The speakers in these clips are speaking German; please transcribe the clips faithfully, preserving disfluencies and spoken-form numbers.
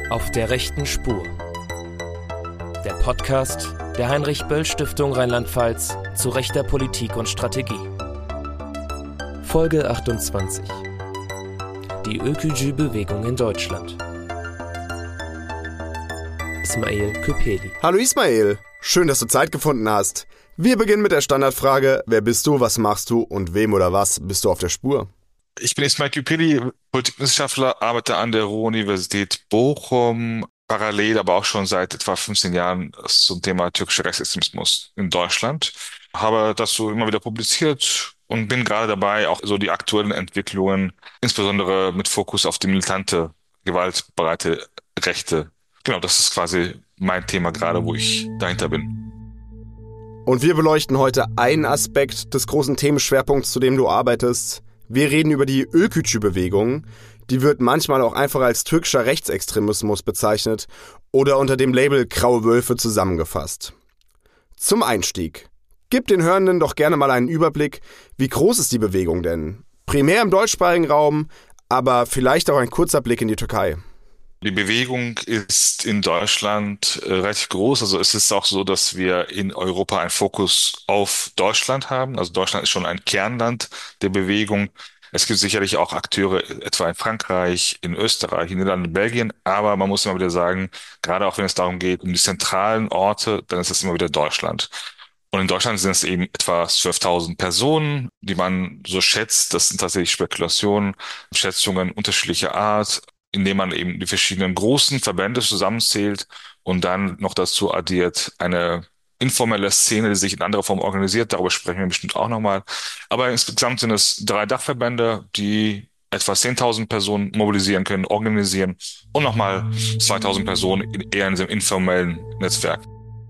Auf der rechten Spur. Der Podcast der Heinrich-Böll-Stiftung Rheinland-Pfalz zu rechter Politik und Strategie. Folge achtundzwanzig. Die Ökücü-Bewegung in Deutschland. Ismail Küpeli. Hallo Ismail, schön, dass du Zeit gefunden hast. Wir beginnen mit der Standardfrage: Wer bist du, was machst du und wem oder was bist du auf der Spur? Ich bin Ismail Küpeli, Politikwissenschaftler, arbeite an der Ruhr-Universität Bochum, parallel aber auch schon seit etwa fünfzehn Jahren zum Thema türkischer Rechtsextremismus in Deutschland. Habe dazu immer wieder publiziert und bin gerade dabei, auch so die aktuellen Entwicklungen, insbesondere mit Fokus auf die militante, gewaltbereite Rechte. Genau, das ist quasi mein Thema gerade, wo ich dahinter bin. Und wir beleuchten heute einen Aspekt des großen Themenschwerpunkts, zu dem du arbeitest. Wir reden über die Ökücü-Bewegung. Die wird manchmal auch einfach als türkischer Rechtsextremismus bezeichnet oder unter dem Label Graue Wölfe zusammengefasst. Zum Einstieg: Gib den Hörenden doch gerne mal einen Überblick, wie groß ist die Bewegung denn? Primär im deutschsprachigen Raum, aber vielleicht auch ein kurzer Blick in die Türkei. Die Bewegung ist in Deutschland äh, relativ groß. Also es ist auch so, dass wir in Europa einen Fokus auf Deutschland haben. Also Deutschland ist schon ein Kernland der Bewegung. Es gibt sicherlich auch Akteure, etwa in Frankreich, in Österreich, in Niederlanden, Belgien. Aber man muss immer wieder sagen, gerade auch wenn es darum geht, um die zentralen Orte, dann ist es immer wieder Deutschland. Und in Deutschland sind es eben etwa zwölftausend Personen, die man so schätzt. Das sind tatsächlich Spekulationen, Schätzungen unterschiedlicher Art, indem man eben die verschiedenen großen Verbände zusammenzählt und dann noch dazu addiert eine informelle Szene, die sich in anderer Form organisiert. Darüber sprechen wir bestimmt auch nochmal. Aber insgesamt sind es drei Dachverbände, die etwa zehntausend Personen mobilisieren können, organisieren und nochmal zweitausend Personen in eher in diesem informellen Netzwerk.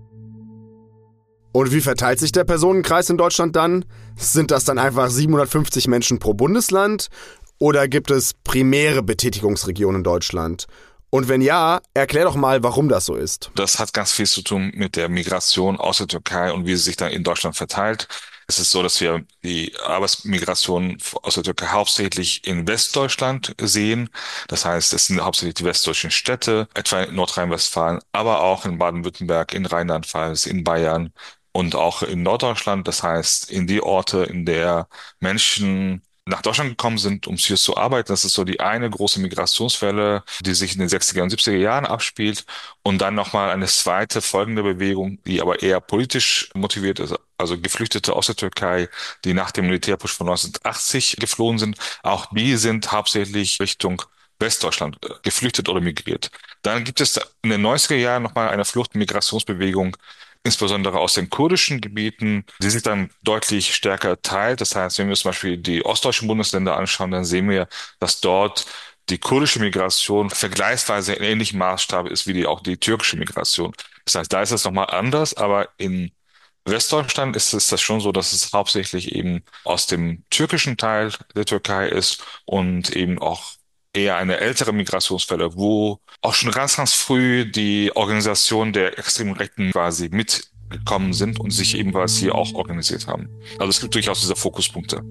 Und wie verteilt sich der Personenkreis in Deutschland dann? Sind das dann einfach siebenhundertfünfzig Menschen pro Bundesland? Oder gibt es primäre Betätigungsregionen in Deutschland? Und wenn ja, erklär doch mal, warum das so ist. Das hat ganz viel zu tun mit der Migration aus der Türkei und wie sie sich dann in Deutschland verteilt. Es ist so, dass wir die Arbeitsmigration aus der Türkei hauptsächlich in Westdeutschland sehen. Das heißt, es sind hauptsächlich die westdeutschen Städte, etwa in Nordrhein-Westfalen, aber auch in Baden-Württemberg, in Rheinland-Pfalz, in Bayern und auch in Norddeutschland. Das heißt, in die Orte, in der Menschen nach Deutschland gekommen sind, um hier zu arbeiten. Das ist so die eine große Migrationswelle, die sich in den sechziger und siebziger Jahren abspielt. Und dann nochmal eine zweite folgende Bewegung, die aber eher politisch motiviert ist. Also Geflüchtete aus der Türkei, die nach dem Militärputsch von neunzehnhundertachtzig geflohen sind. Auch die sind hauptsächlich Richtung Westdeutschland geflüchtet oder migriert. Dann gibt es in den neunziger Jahren nochmal eine Flucht- und Migrationsbewegung, insbesondere aus den kurdischen Gebieten, die sich dann deutlich stärker teilt. Das heißt, wenn wir uns zum Beispiel die ostdeutschen Bundesländer anschauen, dann sehen wir, dass dort die kurdische Migration vergleichsweise in ähnlichem Maßstab ist wie die, auch die türkische Migration. Das heißt, da ist es nochmal anders, aber in Westdeutschland ist es das schon so, dass es hauptsächlich eben aus dem türkischen Teil der Türkei ist und eben auch eher eine ältere Migrationswelle, wo auch schon ganz, ganz früh die Organisation der extremen Rechten quasi mitgekommen sind und sich ebenfalls hier auch organisiert haben. Also es gibt durchaus diese Fokuspunkte.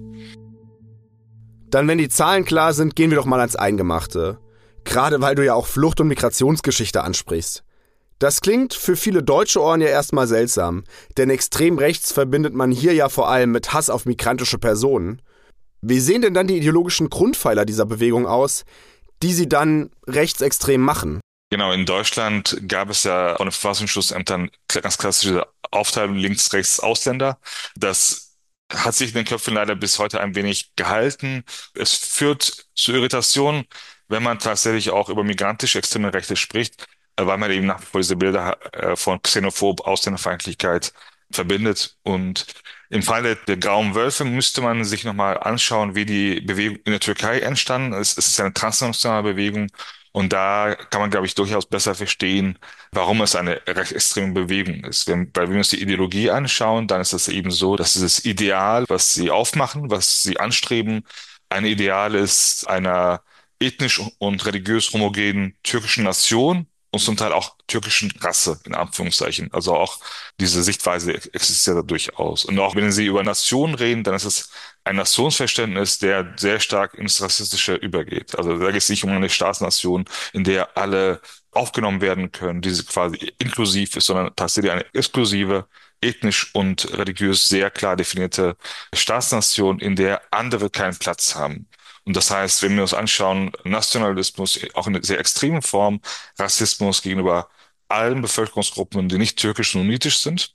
Dann, wenn die Zahlen klar sind, gehen wir doch mal ans Eingemachte. Gerade weil du ja auch Flucht- und Migrationsgeschichte ansprichst. Das klingt für viele deutsche Ohren ja erstmal seltsam, denn extrem rechts verbindet man hier ja vor allem mit Hass auf migrantische Personen. Wie sehen denn dann die ideologischen Grundpfeiler dieser Bewegung aus, die sie dann rechtsextrem machen? Genau, in Deutschland gab es ja von den Verfassungsschutzämtern ganz klassische Aufteilung links, rechts, Ausländer. Das hat sich in den Köpfen leider bis heute ein wenig gehalten. Es führt zu Irritationen, wenn man tatsächlich auch über migrantische extreme Rechte spricht, weil man eben nach wie vor diese Bilder von Xenophob, Ausländerfeindlichkeit verbindet. Und im Fall der, der Grauen Wölfe müsste man sich nochmal anschauen, wie die Bewegung in der Türkei entstanden ist. Es ist eine transnationale Bewegung und da kann man, glaube ich, durchaus besser verstehen, warum es eine recht extreme Bewegung ist. Wenn, weil wenn wir uns die Ideologie anschauen, dann ist es eben so, dass dieses Ideal, was sie aufmachen, was sie anstreben, ein Ideal ist einer ethnisch und religiös homogenen türkischen Nation, und zum Teil auch türkischen Rasse, in Anführungszeichen. Also auch diese Sichtweise existiert da durchaus. Und auch wenn Sie über Nationen reden, dann ist es ein Nationsverständnis, der sehr stark ins Rassistische übergeht. Also da geht es nicht um eine Staatsnation, in der alle aufgenommen werden können, die quasi inklusiv ist, sondern tatsächlich eine exklusive, ethnisch und religiös sehr klar definierte Staatsnation, in der andere keinen Platz haben. Und das heißt, wenn wir uns anschauen, Nationalismus, auch in einer sehr extremen Form, Rassismus gegenüber allen Bevölkerungsgruppen, die nicht türkisch und sunnitisch sind,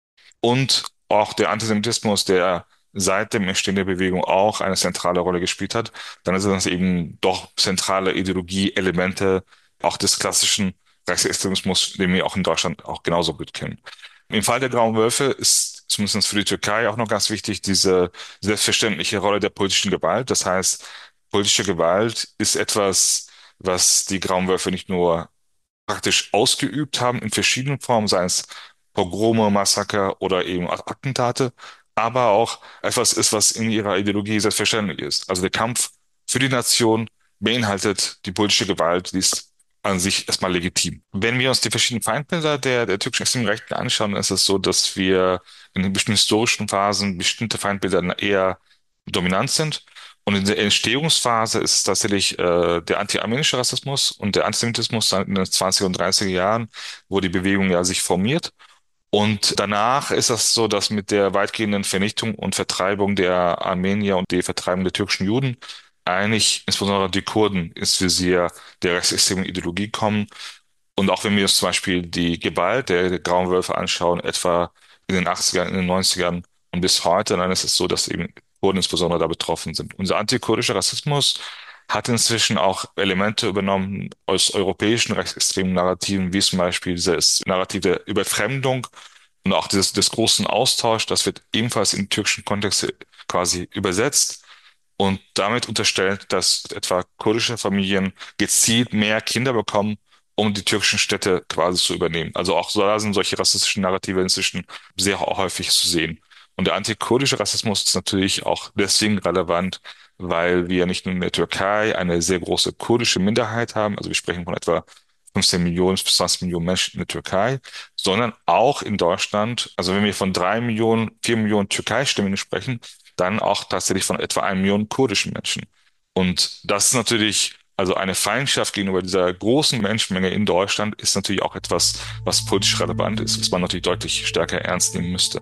und auch der Antisemitismus, der seit dem Entstehen der Bewegung auch eine zentrale Rolle gespielt hat, dann sind das eben doch zentrale Ideologie-Elemente auch des klassischen Rechtsextremismus, den wir auch in Deutschland auch genauso gut kennen. Im Fall der Grauen Wölfe ist zumindest für die Türkei auch noch ganz wichtig diese selbstverständliche Rolle der politischen Gewalt. Das heißt, politische Gewalt ist etwas, was die Grauen Wölfe nicht nur praktisch ausgeübt haben in verschiedenen Formen, seien es Pogrome, Massaker oder eben Attentate, aber auch etwas ist, was in ihrer Ideologie selbstverständlich ist. Also der Kampf für die Nation beinhaltet die politische Gewalt, die ist an sich erstmal legitim. Wenn wir uns die verschiedenen Feindbilder der, der türkischen extremen Rechten anschauen, dann ist es so, dass wir in bestimmten historischen Phasen bestimmte Feindbilder eher dominant sind. Und in der Entstehungsphase ist es tatsächlich äh, der anti-armenische Rassismus und der Antisemitismus in den zwanziger und dreißiger Jahren, wo die Bewegung ja sich formiert. Und danach ist es so, dass mit der weitgehenden Vernichtung und Vertreibung der Armenier und die Vertreibung der türkischen Juden eigentlich insbesondere die Kurden ins Visier der rechtsextremen Ideologie kommen. Und auch wenn wir uns zum Beispiel die Gewalt der, der Grauen Wölfe anschauen, etwa in den achtzigern, in den neunzigern und bis heute, dann ist es so, dass eben Kurden insbesondere da betroffen sind. Unser antikurdischer Rassismus hat inzwischen auch Elemente übernommen aus europäischen rechtsextremen Narrativen, wie zum Beispiel dieses Narrativ der Überfremdung und auch des, des großen Austauschs. Das wird ebenfalls in türkischen Kontext quasi übersetzt und damit unterstellt, dass etwa kurdische Familien gezielt mehr Kinder bekommen, um die türkischen Städte quasi zu übernehmen. Also auch so, da sind solche rassistischen Narrative inzwischen sehr häufig zu sehen. Und der antikurdische Rassismus ist natürlich auch deswegen relevant, weil wir nicht nur in der Türkei eine sehr große kurdische Minderheit haben, also wir sprechen von etwa fünfzehn Millionen bis zwanzig Millionen Menschen in der Türkei, sondern auch in Deutschland, also wenn wir von drei Millionen, vier Millionen Türkei-Stimmigen sprechen, dann auch tatsächlich von etwa einer Million kurdischen Menschen. Und das ist natürlich, also eine Feindschaft gegenüber dieser großen Menschenmenge in Deutschland ist natürlich auch etwas, was politisch relevant ist, was man natürlich deutlich stärker ernst nehmen müsste.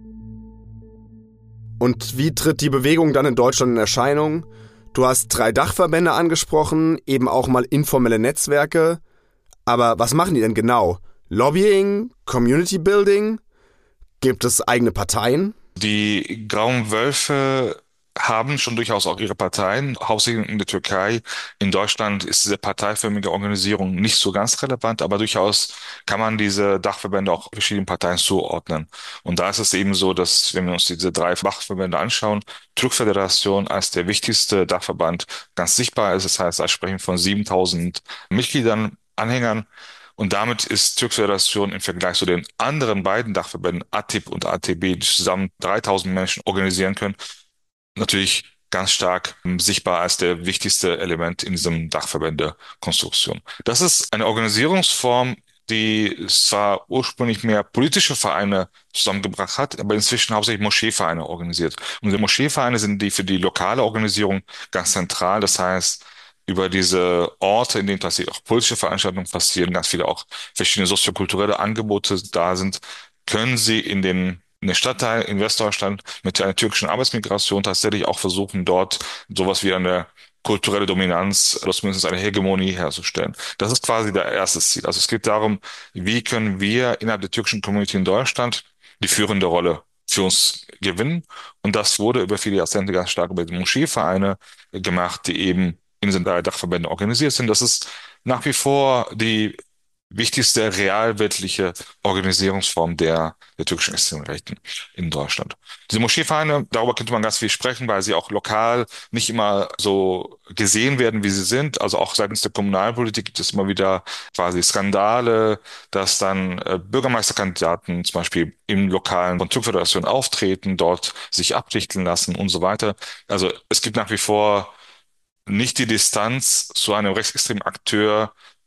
Und wie tritt die Bewegung dann in Deutschland in Erscheinung? Du hast drei Dachverbände angesprochen, eben auch mal informelle Netzwerke. Aber was machen die denn genau? Lobbying? Community Building? Gibt es eigene Parteien? Die Grauen Wölfe haben schon durchaus auch ihre Parteien, hauptsächlich in der Türkei. In Deutschland ist diese parteiförmige Organisierung nicht so ganz relevant, aber durchaus kann man diese Dachverbände auch verschiedenen Parteien zuordnen. Und da ist es eben so, dass, wenn wir uns diese drei Dachverbände anschauen, Türkföderation als der wichtigste Dachverband ganz sichtbar ist. Das heißt, da sprechen wir von siebentausend Mitgliedern, Anhängern. Und damit ist Türkföderation im Vergleich zu den anderen beiden Dachverbänden, A T I B und A T B, die zusammen dreitausend Menschen organisieren können, natürlich ganz stark ähm, sichtbar als der wichtigste Element in diesem Dachverbände-Konstruktion. Das ist eine Organisierungsform, die zwar ursprünglich mehr politische Vereine zusammengebracht hat, aber inzwischen hauptsächlich Moscheevereine organisiert. Und die Moscheevereine sind die für die lokale Organisierung ganz zentral. Das heißt, über diese Orte, in denen tatsächlich auch politische Veranstaltungen passieren, ganz viele auch verschiedene soziokulturelle Angebote da sind, können sie in den in den Stadtteil in Westdeutschland mit einer türkischen Arbeitsmigration tatsächlich auch versuchen, dort sowas wie eine kulturelle Dominanz oder zumindest eine Hegemonie herzustellen. Das ist quasi der erste Ziel. Also es geht darum, wie können wir innerhalb der türkischen Community in Deutschland die führende Rolle für uns gewinnen. Und das wurde über viele Jahrzehnte ganz stark über die Moscheevereine gemacht, die eben in diesen drei Dachverbänden organisiert sind. Das ist nach wie vor die wichtigste realweltliche Organisierungsform der, der türkischen extremen Rechten in Deutschland. Diese Moscheevereine, darüber könnte man ganz viel sprechen, weil sie auch lokal nicht immer so gesehen werden, wie sie sind. Also auch seitens der Kommunalpolitik gibt es immer wieder quasi Skandale, dass dann äh, Bürgermeisterkandidaten zum Beispiel im Lokalen von Türkföderation auftreten, dort sich abdichten lassen und so weiter. Also es gibt nach wie vor nicht die Distanz zu einem rechtsextremen Akteur,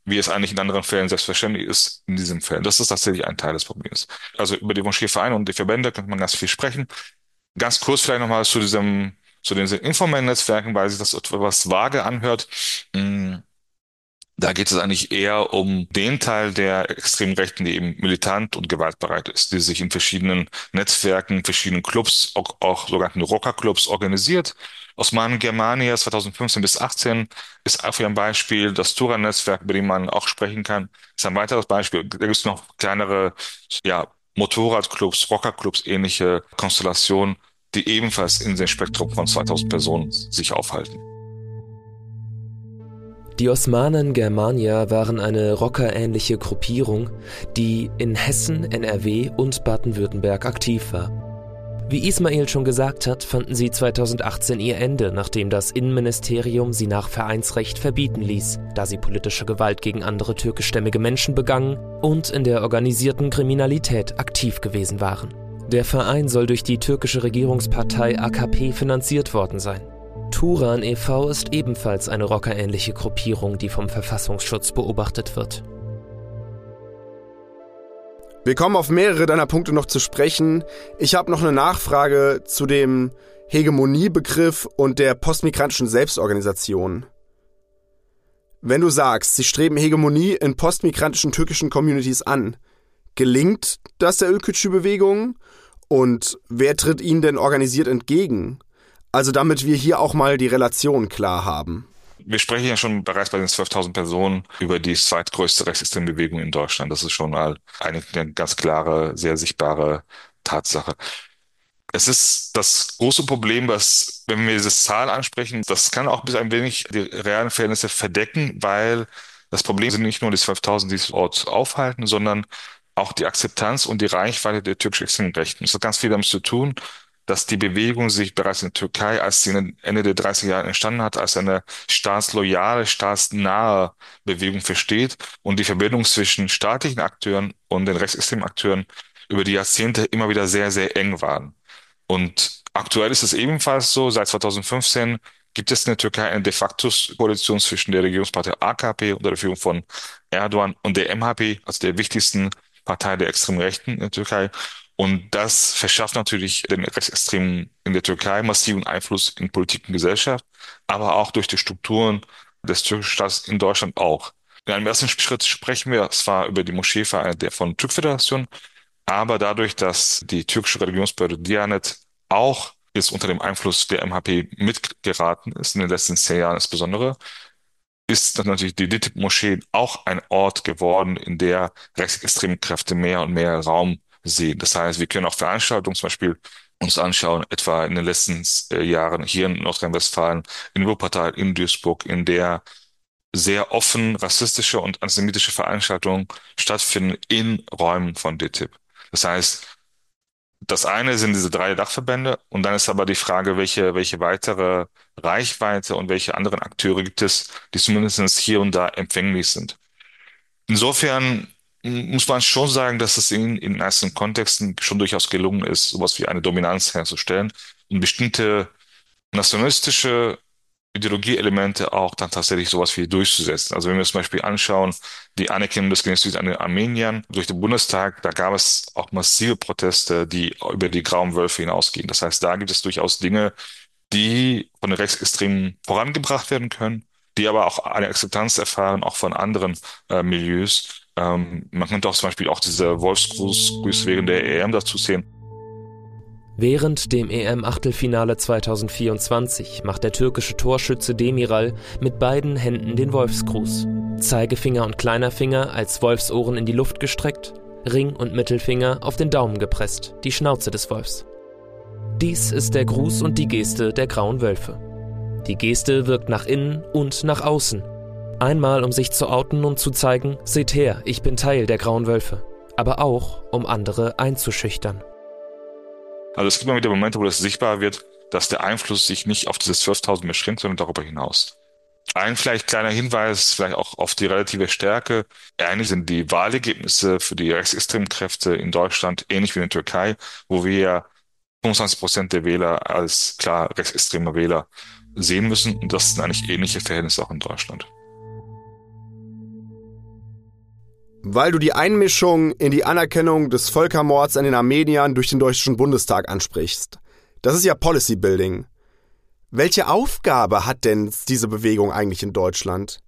wie es eigentlich in anderen Fällen selbstverständlich ist, in diesem Fall. Das ist tatsächlich ein Teil des Problems. Also über die Moscheevereine und die Verbände könnte man ganz viel sprechen. Ganz kurz vielleicht nochmal zu diesem, zu den informellen Netzwerken, weil sich das etwas vage anhört. Mm, Da geht es eigentlich eher um den Teil der extremen Rechten, die eben militant und gewaltbereit ist, die sich in verschiedenen Netzwerken, verschiedenen Clubs, auch, auch sogenannten Rockerclubs organisiert. Osman Germania zweitausendfünfzehn bis achtzehn ist auch ein Beispiel. Das Tura-Netzwerk, über das man auch sprechen kann, ist ein weiteres Beispiel. Da gibt es noch kleinere, ja, Motorradclubs, Rockerclubs, ähnliche Konstellationen, die ebenfalls in dem Spektrum von zweitausend Personen sich aufhalten. Die Osmanen Germania waren eine rockerähnliche Gruppierung, die in Hessen, N R W und Baden-Württemberg aktiv war. Wie Ismail schon gesagt hat, fanden sie zweitausendachtzehn ihr Ende, nachdem das Innenministerium sie nach Vereinsrecht verbieten ließ, da sie politische Gewalt gegen andere türkischstämmige Menschen begangen und in der organisierten Kriminalität aktiv gewesen waren. Der Verein soll durch die türkische Regierungspartei A K P finanziert worden sein. Turan e V ist ebenfalls eine rockerähnliche Gruppierung, die vom Verfassungsschutz beobachtet wird. Wir kommen auf mehrere deiner Punkte noch zu sprechen. Ich habe noch eine Nachfrage zu dem Hegemoniebegriff und der postmigrantischen Selbstorganisation. Wenn du sagst, sie streben Hegemonie in postmigrantischen türkischen Communities an, gelingt das der Ülkücü-Bewegung? Und wer tritt ihnen denn organisiert entgegen? Also damit wir hier auch mal die Relation klar haben. Wir sprechen ja schon bereits bei den zwölftausend Personen über die zweitgrößte rechtsextreme Bewegung in Deutschland. Das ist schon mal eine, eine ganz klare, sehr sichtbare Tatsache. Es ist das große Problem, dass, wenn wir diese Zahl ansprechen, das kann auch bis ein wenig die realen Verhältnisse verdecken, weil das Problem sind nicht nur die zwölftausend, die sich dort aufhalten, sondern auch die Akzeptanz und die Reichweite der türkisch-extremen Rechten. Es hat ganz viel damit zu tun, dass die Bewegung sich bereits in der Türkei, als sie Ende der dreißiger Jahre entstanden hat, als eine staatsloyale, staatsnahe Bewegung versteht und die Verbindung zwischen staatlichen Akteuren und den rechtsextremen Akteuren über die Jahrzehnte immer wieder sehr, sehr eng waren. Und aktuell ist es ebenfalls so, seit zweitausendfünfzehn gibt es in der Türkei eine de facto Koalition zwischen der Regierungspartei A K P unter der Führung von Erdogan und der M H P, also der wichtigsten Partei der extremen Rechten in der Türkei. Und das verschafft natürlich den Rechtsextremen in der Türkei massiven Einfluss in Politik und Gesellschaft, aber auch durch die Strukturen des türkischen Staates in Deutschland auch. In einem ersten Schritt sprechen wir zwar über die Moscheevereine der von Türkföderation, aber dadurch, dass die türkische Religionsbehörde Diyanet auch jetzt unter dem Einfluss der M H P mitgeraten ist, in den letzten zehn Jahren insbesondere, ist natürlich die DİTİB-Moschee auch ein Ort geworden, in der rechtsextreme Kräfte mehr und mehr Raum sehen. Das heißt, wir können auch Veranstaltungen zum Beispiel uns anschauen, etwa in den letzten äh, Jahren hier in Nordrhein-Westfalen, in Wuppertal, in Duisburg, in der sehr offen rassistische und antisemitische Veranstaltungen stattfinden in Räumen von DİTİB. Das heißt, das eine sind diese drei Dachverbände und dann ist aber die Frage, welche, welche weitere Reichweite und welche anderen Akteure gibt es, die zumindest hier und da empfänglich sind. Insofern muss man schon sagen, dass es in, in einzelnen Kontexten schon durchaus gelungen ist, sowas wie eine Dominanz herzustellen und bestimmte nationalistische Ideologieelemente auch dann tatsächlich sowas wie durchzusetzen. Also wenn wir uns zum Beispiel anschauen, die Anerkennung des Genozids an den Armeniern durch den Bundestag, da gab es auch massive Proteste, die über die Grauen Wölfe hinausgehen. Das heißt, da gibt es durchaus Dinge, die von den Rechtsextremen vorangebracht werden können, die aber auch eine Akzeptanz erfahren, auch von anderen äh, Milieus. Ähm, man könnte auch zum Beispiel auch diese Wolfsgruß während der E M dazu sehen. Während dem E M-Achtelfinale zweitausendvierundzwanzig macht der türkische Torschütze Demiral mit beiden Händen den Wolfsgruß. Zeigefinger und kleiner Finger als Wolfsohren in die Luft gestreckt, Ring und Mittelfinger auf den Daumen gepresst, die Schnauze des Wolfs. Dies ist der Gruß und die Geste der Grauen Wölfe. Die Geste wirkt nach innen und nach außen. Einmal, um sich zu outen und zu zeigen, seht her, ich bin Teil der Grauen Wölfe. Aber auch, um andere einzuschüchtern. Also es gibt immer wieder Momente, wo das sichtbar wird, dass der Einfluss sich nicht auf diese zwölftausend beschränkt, sondern darüber hinaus. Ein vielleicht kleiner Hinweis, vielleicht auch auf die relative Stärke. Eigentlich sind die Wahlergebnisse für die rechtsextremen Kräfte in Deutschland ähnlich wie in der Türkei, wo wir ja fünfundzwanzig Prozent der Wähler als klar rechtsextreme Wähler sehen müssen. Und das sind eigentlich ähnliche Verhältnisse auch in Deutschland. weil du die Einmischung in die Anerkennung des Völkermords an den Armeniern durch den Deutschen Bundestag ansprichst. Das ist ja Policy Building. Welche Aufgabe hat denn diese Bewegung eigentlich in Deutschland?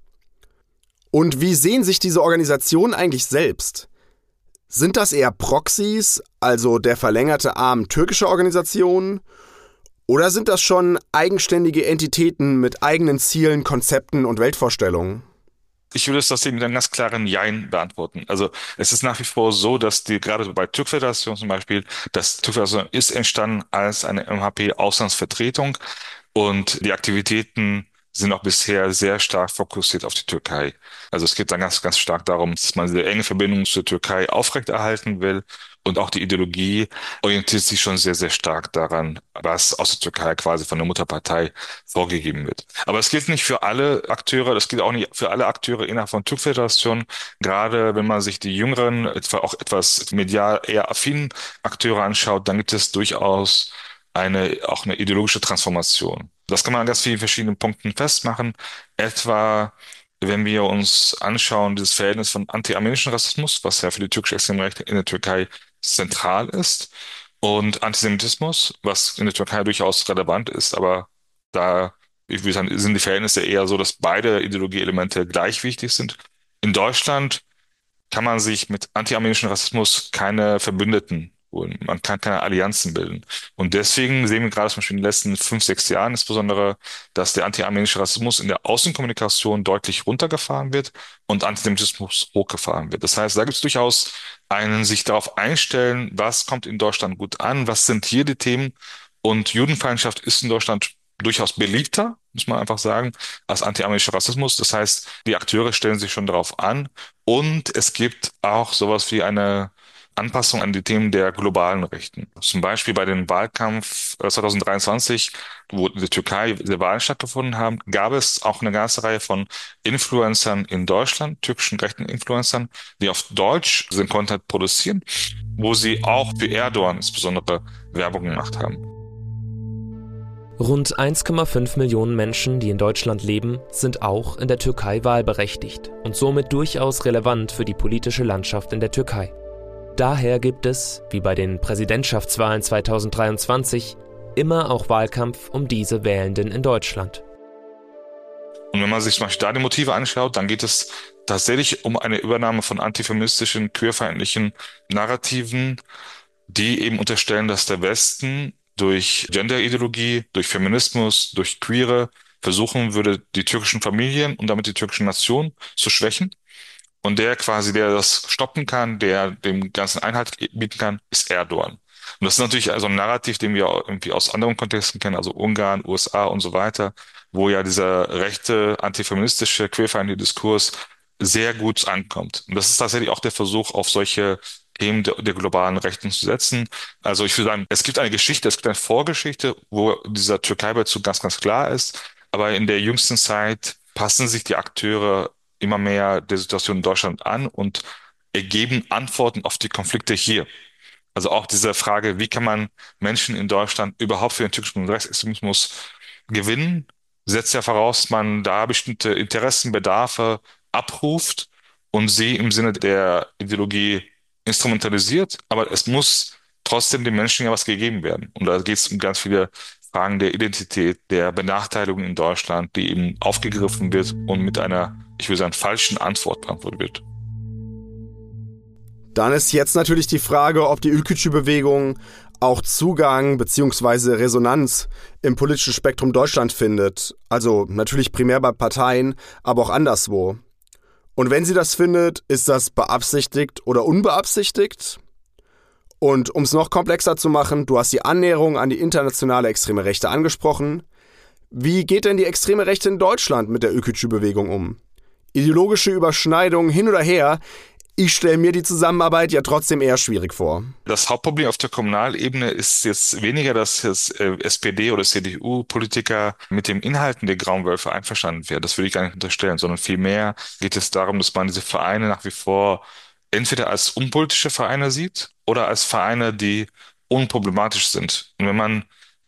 Und wie sehen sich diese Organisationen eigentlich selbst? Sind das eher Proxys, also der verlängerte Arm türkischer Organisationen? Oder sind das schon eigenständige Entitäten mit eigenen Zielen, Konzepten und Weltvorstellungen? Ich würde es das mit einem ganz klaren Jein beantworten. Also es ist nach wie vor so, dass die gerade bei Türk-Föderation zum Beispiel, das Türk-Föderation ist entstanden als eine M H P-Auslandsvertretung und die Aktivitäten sind auch bisher sehr stark fokussiert auf die Türkei. Also es geht dann ganz, ganz stark darum, dass man diese enge Verbindung zur Türkei aufrechterhalten will. Und auch die Ideologie orientiert sich schon sehr, sehr stark daran, was aus der Türkei quasi von der Mutterpartei vorgegeben wird. Aber es gilt nicht für alle Akteure, das gilt auch nicht für alle Akteure innerhalb von Türk-Föderation. Gerade wenn man sich die jüngeren, etwa auch etwas medial eher affinen Akteure anschaut, dann gibt es durchaus eine, auch eine ideologische Transformation. Das kann man an ganz vielen verschiedenen Punkten festmachen. Etwa, wenn wir uns anschauen, dieses Verhältnis von anti-armenischen Rassismus, was ja für die türkische extreme Rechte in der Türkei zentral ist, und Antisemitismus, was in der Türkei durchaus relevant ist, aber da, ich würde sagen, sind die Verhältnisse eher so, dass beide Ideologieelemente gleich wichtig sind. In Deutschland kann man sich mit anti-armenischen Rassismus keine Verbündeten holen. Man kann keine Allianzen bilden. Und deswegen sehen wir gerade zum Beispiel in den letzten fünf, sechs Jahren insbesondere, dass der anti-armenische Rassismus in der Außenkommunikation deutlich runtergefahren wird und Antisemitismus hochgefahren wird. Das heißt, da gibt es durchaus einen sich darauf einstellen, was kommt in Deutschland gut an, was sind hier die Themen. Und Judenfeindschaft ist in Deutschland durchaus beliebter, muss man einfach sagen, als anti-armenischer Rassismus. Das heißt, die Akteure stellen sich schon darauf an. Und es gibt auch sowas wie eine Anpassung an die Themen der globalen Rechten. Zum Beispiel bei dem Wahlkampf zwanzig dreiundzwanzig, wo in der Türkei die Wahlen stattgefunden haben, gab es auch eine ganze Reihe von Influencern in Deutschland, türkischen rechten Influencern, die auf Deutsch den Content produzieren, wo sie auch für Erdogan insbesondere Werbung gemacht haben. Rund eins Komma fünf Millionen Menschen, die in Deutschland leben, sind auch in der Türkei wahlberechtigt und somit durchaus relevant für die politische Landschaft in der Türkei. Daher gibt es, wie bei den Präsidentschaftswahlen zwanzig dreiundzwanzig, immer auch Wahlkampf um diese Wählenden in Deutschland. Und wenn man sich zum Beispiel da die Motive anschaut, dann geht es tatsächlich um eine Übernahme von antifeministischen, queerfeindlichen Narrativen, die eben unterstellen, dass der Westen durch Genderideologie, durch Feminismus, durch Queere versuchen würde, die türkischen Familien und damit die türkische Nation zu schwächen. Und der quasi, der das stoppen kann, der dem ganzen Einhalt bieten kann, ist Erdogan. Und das ist natürlich also ein Narrativ, den wir auch irgendwie aus anderen Kontexten kennen, also Ungarn, U S A und so weiter, wo ja dieser rechte, antifeministische, queerfeindliche Diskurs sehr gut ankommt. Und das ist tatsächlich auch der Versuch, auf solche Themen der, der globalen Rechten zu setzen. Also ich würde sagen, es gibt eine Geschichte, es gibt eine Vorgeschichte, wo dieser Türkei-Bezug ganz, ganz klar ist. Aber in der jüngsten Zeit passen sich die Akteure immer mehr der Situation in Deutschland an und ergeben Antworten auf die Konflikte hier. Also auch diese Frage, wie kann man Menschen in Deutschland überhaupt für den türkischen Rechtsextremismus gewinnen, setzt ja voraus, dass man da bestimmte Interessen, Bedarfe abruft und sie im Sinne der Ideologie instrumentalisiert. Aber es muss trotzdem den Menschen ja was gegeben werden. Und da geht es um ganz viele Fragen der Identität, der Benachteiligung in Deutschland, die eben aufgegriffen wird und mit einer, ich würde sagen, falschen Antwort beantwortet wird. Dann ist jetzt natürlich die Frage, ob die Ülkücü-Bewegung auch Zugang bzw. Resonanz im politischen Spektrum Deutschland findet. Also natürlich primär bei Parteien, aber auch anderswo. Und wenn sie das findet, ist das beabsichtigt oder unbeabsichtigt? Und um es noch komplexer zu machen, du hast die Annäherung an die internationale extreme Rechte angesprochen. Wie geht denn die extreme Rechte in Deutschland mit der Ülkücü-Bewegung um? Ideologische Überschneidungen hin oder her, ich stelle mir die Zusammenarbeit ja trotzdem eher schwierig vor. Das Hauptproblem auf der Kommunalebene ist jetzt weniger, dass jetzt S P D oder C D U-Politiker mit den Inhalten der Grauen Wölfe einverstanden werden. Das würde ich gar nicht unterstellen, sondern vielmehr geht es darum, dass man diese Vereine nach wie vor entweder als unpolitische Vereine sieht oder als Vereine, die unproblematisch sind. Und wenn man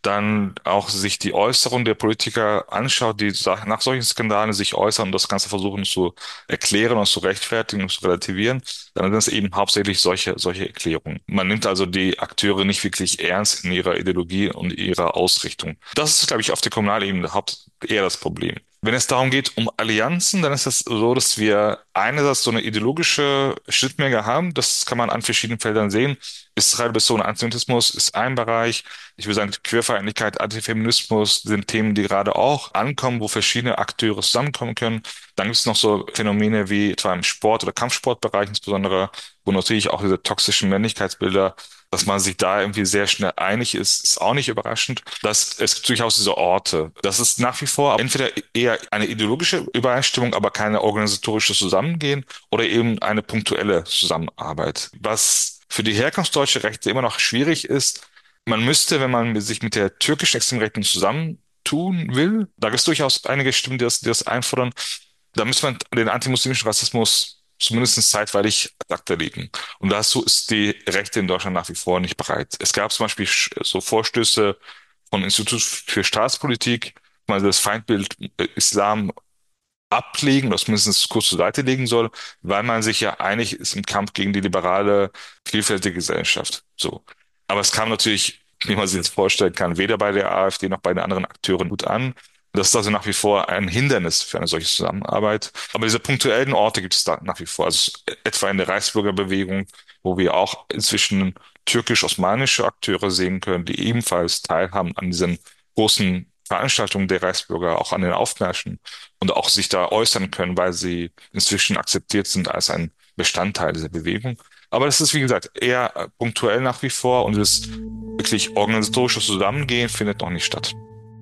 dann auch sich die Äußerungen der Politiker anschaut, die sa- nach solchen Skandalen sich äußern und das Ganze versuchen zu erklären und zu rechtfertigen und zu relativieren, dann sind es eben hauptsächlich solche, solche Erklärungen. Man nimmt also die Akteure nicht wirklich ernst in ihrer Ideologie und ihrer Ausrichtung. Das ist, glaube ich, auf der Kommunalebene haupt eher das Problem. Wenn es darum geht, um Allianzen, dann ist es so, dass wir einerseits so eine ideologische Schnittmenge haben. Das kann man an verschiedenen Feldern sehen. Israel bezogener Antisemitismus ist ein Bereich. Ich würde sagen, Queerfeindlichkeit, Antifeminismus sind Themen, die gerade auch ankommen, wo verschiedene Akteure zusammenkommen können. Dann gibt es noch so Phänomene wie etwa im Sport- oder Kampfsportbereich insbesondere, wo natürlich auch diese toxischen Männlichkeitsbilder, dass man sich da irgendwie sehr schnell einig ist, ist auch nicht überraschend. Das, es gibt durchaus diese Orte. Das ist nach wie vor entweder eher eine ideologische Übereinstimmung, aber keine organisatorische Zusammengehen oder eben eine punktuelle Zusammenarbeit. Was für die herkunftsdeutsche Rechte immer noch schwierig ist, man müsste, wenn man sich mit der türkischen Extremrechten zusammentun will, da gibt es durchaus einige Stimmen, die das, die das einfordern, da müsste man den antimuslimischen Rassismus zumindest zeitweilig ad acta legen. Und dazu ist die Rechte in Deutschland nach wie vor nicht bereit. Es gab zum Beispiel sch- so Vorstöße von Institut für Staatspolitik, mal das Feindbild äh, Islam ablegen oder zumindest kurz zur Seite legen soll, weil man sich ja einig ist im Kampf gegen die liberale, vielfältige Gesellschaft. So. Aber es kam natürlich, wie man sich das vorstellen kann, weder bei der AfD noch bei den anderen Akteuren gut an. Das ist also nach wie vor ein Hindernis für eine solche Zusammenarbeit. Aber diese punktuellen Orte gibt es da nach wie vor. Also etwa in der Reichsbürgerbewegung, wo wir auch inzwischen türkisch-osmanische Akteure sehen können, die ebenfalls teilhaben an diesen großen Veranstaltungen der Reichsbürger, auch an den Aufmärschen und auch sich da äußern können, weil sie inzwischen akzeptiert sind als ein Bestandteil dieser Bewegung. Aber das ist, wie gesagt, eher äh, punktuell nach wie vor und das wirklich organisatorische Zusammengehen findet noch nicht statt.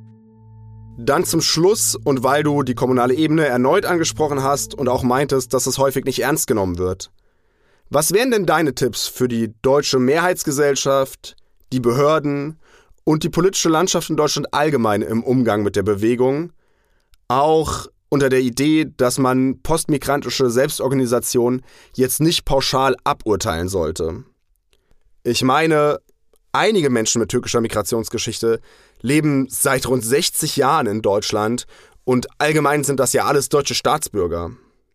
Dann zum Schluss, und weil du die kommunale Ebene erneut angesprochen hast und auch meintest, dass es häufig nicht ernst genommen wird. Was wären denn deine Tipps für die deutsche Mehrheitsgesellschaft, die Behörden und die politische Landschaft in Deutschland allgemein im Umgang mit der Bewegung? Auch unter der Idee, dass man postmigrantische Selbstorganisationen jetzt nicht pauschal aburteilen sollte. Ich meine, einige Menschen mit türkischer Migrationsgeschichte leben seit rund sechzig Jahren in Deutschland und allgemein sind das ja alles deutsche Staatsbürger.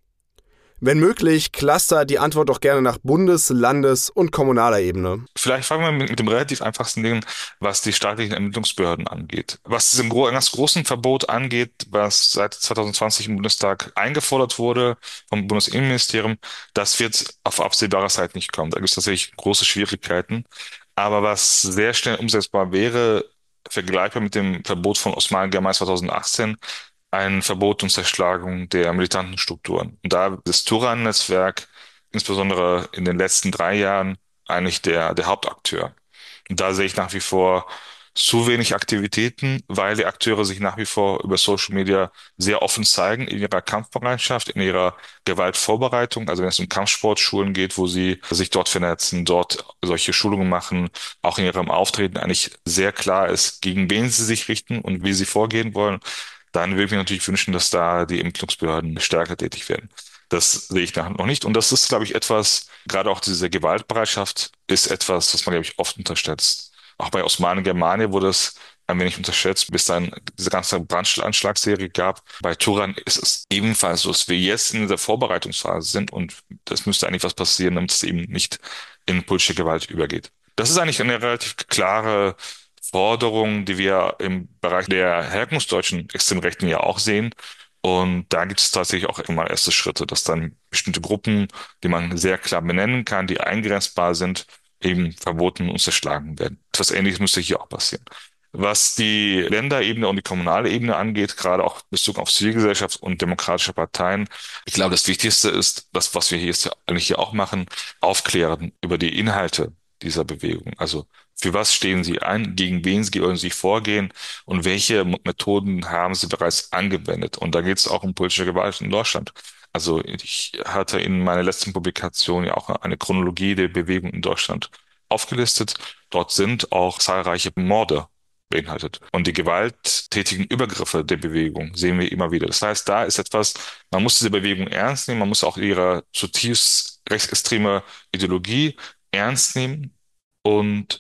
Wenn möglich, cluster die Antwort doch gerne nach Bundes-, Landes- und kommunaler Ebene. Vielleicht fangen wir mit, mit dem relativ einfachsten Ding, was die staatlichen Ermittlungsbehörden angeht. Was diesem gro ganz großen Verbot angeht, was seit zwanzig zwanzig im Bundestag eingefordert wurde vom Bundesinnenministerium, das wird auf absehbare Zeit nicht kommen. Da gibt es tatsächlich große Schwierigkeiten. Aber was sehr schnell umsetzbar wäre, vergleichbar mit dem Verbot von Osman Germay zwanzig achtzehn, ein Verbot und Zerschlagung der militanten Strukturen. Und da das Turan-Netzwerk, insbesondere in den letzten drei Jahren, eigentlich der, der Hauptakteur. Und da sehe ich nach wie vor zu wenig Aktivitäten, weil die Akteure sich nach wie vor über Social Media sehr offen zeigen in ihrer Kampfbereitschaft, in ihrer Gewaltvorbereitung. Also wenn es um Kampfsportschulen geht, wo sie sich dort vernetzen, dort solche Schulungen machen, auch in ihrem Auftreten eigentlich sehr klar ist, gegen wen sie sich richten und wie sie vorgehen wollen, dann würde ich mir natürlich wünschen, dass da die Ermittlungsbehörden stärker tätig werden. Das sehe ich noch nicht. Und das ist, glaube ich, etwas, gerade auch diese Gewaltbereitschaft ist etwas, was man, glaube ich, oft unterschätzt. Auch bei Osman Germania wurde es ein wenig unterschätzt, bis dann diese ganze Brandanschlagsserie gab. Bei Turan ist es ebenfalls so, dass wir jetzt in der Vorbereitungsphase sind und das müsste eigentlich was passieren, damit es eben nicht in politische Gewalt übergeht. Das ist eigentlich eine relativ klare Forderung, die wir im Bereich der herkunftsdeutschen Extremrechten ja auch sehen. Und da gibt es tatsächlich auch immer erste Schritte, dass dann bestimmte Gruppen, die man sehr klar benennen kann, die eingrenzbar sind, eben verboten und zerschlagen werden. Etwas Ähnliches müsste hier auch passieren. Was die Länderebene und die kommunale Ebene angeht, gerade auch bezogen auf Zivilgesellschaft und demokratische Parteien, ich glaube, das Wichtigste ist, das, was wir hier jetzt eigentlich hier auch machen, aufklären über die Inhalte dieser Bewegung. Also für was stehen Sie ein, gegen wen Sie wollen Sie vorgehen und welche Methoden haben Sie bereits angewendet? Und da geht es auch um politische Gewalt in Deutschland. Also ich hatte in meiner letzten Publikation ja auch eine Chronologie der Bewegung in Deutschland aufgelistet. Dort sind auch zahlreiche Morde beinhaltet. Und die gewalttätigen Übergriffe der Bewegung sehen wir immer wieder. Das heißt, da ist etwas, man muss diese Bewegung ernst nehmen, man muss auch ihre zutiefst rechtsextreme Ideologie ernst nehmen und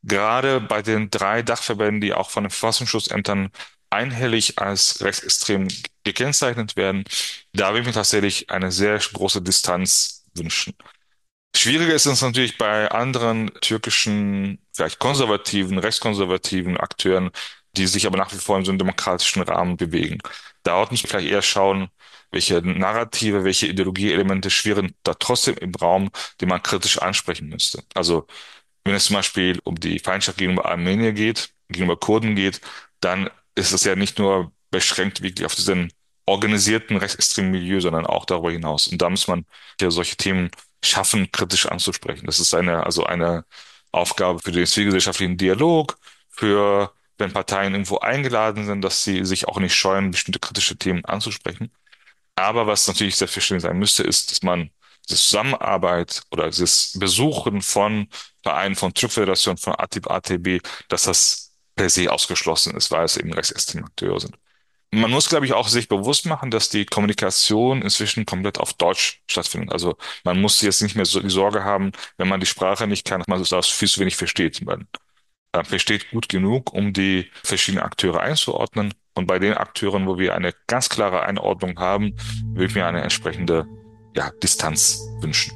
gerade bei den drei Dachverbänden, die auch von den Verfassungsschutzämtern einhellig als rechtsextrem gekennzeichnet werden, da würde ich mir tatsächlich eine sehr große Distanz wünschen. Schwieriger ist es natürlich bei anderen türkischen, vielleicht konservativen, rechtskonservativen Akteuren, die sich aber nach wie vor in so einem demokratischen Rahmen bewegen. Da muss man vielleicht eher schauen, welche Narrative, welche Ideologieelemente schwirren da trotzdem im Raum, die man kritisch ansprechen müsste. Also wenn es zum Beispiel um die Feindschaft gegenüber Armenier geht, gegenüber Kurden geht, dann ist es ja nicht nur beschränkt wirklich auf diesen organisierten rechtsextremen Milieu, sondern auch darüber hinaus. Und da muss man ja solche Themen schaffen, kritisch anzusprechen. Das ist eine, also eine Aufgabe für den zivilgesellschaftlichen Dialog, für, wenn Parteien irgendwo eingeladen sind, dass sie sich auch nicht scheuen, bestimmte kritische Themen anzusprechen. Aber was natürlich selbstverständlich sein müsste, ist, dass man diese Zusammenarbeit oder dieses Besuchen von Vereinen, von Türkföderation, von A T I B, A T B, dass das per se ausgeschlossen ist, weil es eben rechtsextreme Akteure sind. Man muss, glaube ich, auch sich bewusst machen, dass die Kommunikation inzwischen komplett auf Deutsch stattfindet. Also man muss jetzt nicht mehr so die Sorge haben, wenn man die Sprache nicht kann, dass man das viel zu wenig versteht. Man äh, versteht gut genug, um die verschiedenen Akteure einzuordnen. Und bei den Akteuren, wo wir eine ganz klare Einordnung haben, würde ich mir eine entsprechende, ja, Distanz wünschen.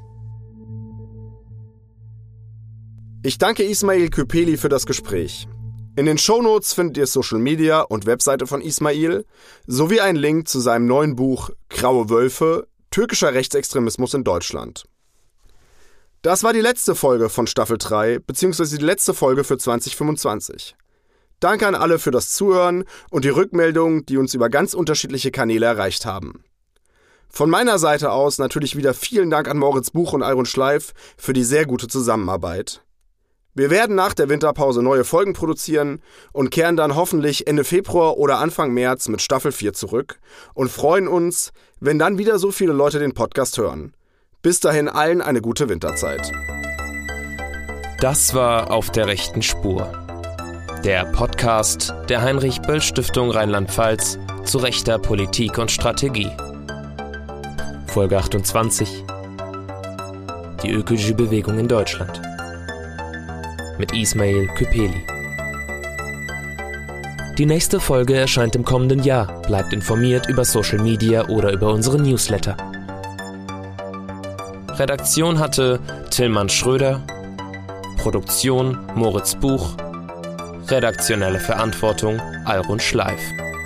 Ich danke Ismail Küpeli für das Gespräch. In den Shownotes findet ihr Social Media und Webseite von Ismail sowie einen Link zu seinem neuen Buch Graue Wölfe, türkischer Rechtsextremismus in Deutschland. Das war die letzte Folge von Staffel drei, beziehungsweise die letzte Folge für zwanzig fünfundzwanzig. Danke an alle für das Zuhören und die Rückmeldungen, die uns über ganz unterschiedliche Kanäle erreicht haben. Von meiner Seite aus natürlich wieder vielen Dank an Moritz Buch und Alrun Schleif für die sehr gute Zusammenarbeit. Wir werden nach der Winterpause neue Folgen produzieren und kehren dann hoffentlich Ende Februar oder Anfang März mit Staffel vier zurück und freuen uns, wenn dann wieder so viele Leute den Podcast hören. Bis dahin allen eine gute Winterzeit. Das war Auf der rechten Spur. Der Podcast der Heinrich-Böll-Stiftung Rheinland-Pfalz zu rechter Politik und Strategie. Folge achtundzwanzig. Die ökologische Bewegung in Deutschland. Mit Ismail Küpeli. Die nächste Folge erscheint im kommenden Jahr. Bleibt informiert über Social Media oder über unsere Newsletter. Redaktion hatte Tillmann Schröder, Produktion Moritz Buch, redaktionelle Verantwortung Alrun Schleif.